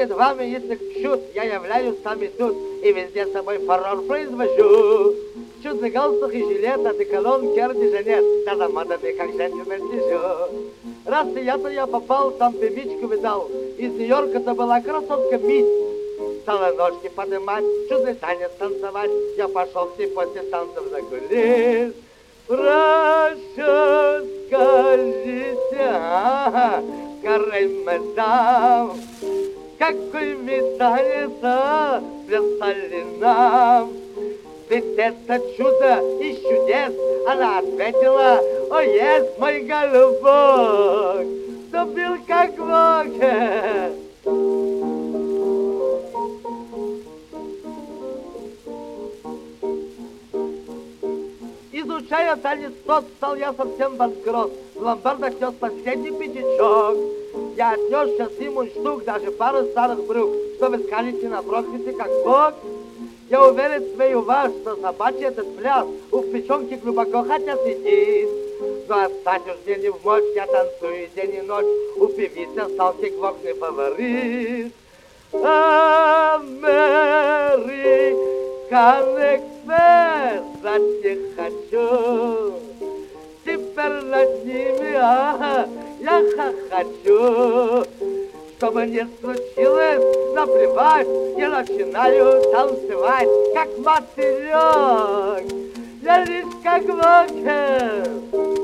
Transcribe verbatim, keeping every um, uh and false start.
Перед вами, если чуд, я являюсь сами тут и везде с собой фурор произвожу. Чудный галстук и жилет, одеколон, керди, женет, да модами, как женщина сижу. Раз в театр я попал, там певичку видал. Из Нью-Йорка-то была красотка Мить. Стала ножки поднимать, чудный танец танцевать. Я пошел с ней после танцев за кулис. Прошу, скажите, ага, скорей, мадам, какой мы танец плясали нам? Ведь это чудо из чудес. Она ответила: о, есть мой голубок, кто бил как Бог. Изучая танец тот, стал я совсем банкрот. В ломбардах нес последний пятачок. Я отнес сейчас ему штук, даже пару старых брюк. Что вы скажете на проклятый как Бог? Я уверен свою вас, что собачий этот пляс у печенки глубоко хотя сидит. Но оставь уж мне не в мочь, я танцую день и ночь. У певицы стал кикбокс не фаворит. Американ экспресс, не хочу. Теперь над ними, ага, я хохочу. Чтобы не случилось, наплевать, я начинаю танцевать, как мотылек. Я лишь как вокер.